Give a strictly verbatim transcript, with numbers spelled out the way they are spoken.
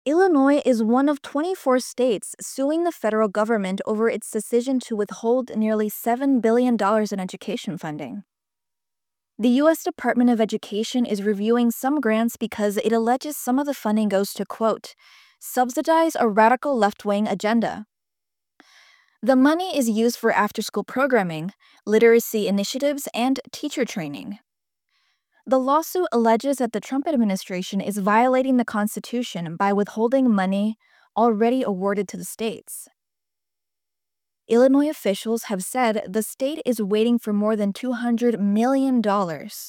Illinois is one of twenty-four states suing the federal government over its decision to withhold nearly seven billion dollars in education funding. The U S Department of Education is reviewing some grants because it alleges some of the funding goes to, quote, subsidize a radical left-wing agenda. The money is used for after-school programming, literacy initiatives, and teacher training. The lawsuit alleges that the Trump administration is violating the Constitution by withholding money already awarded to the states. Illinois officials have said the state is waiting for more than two hundred million dollars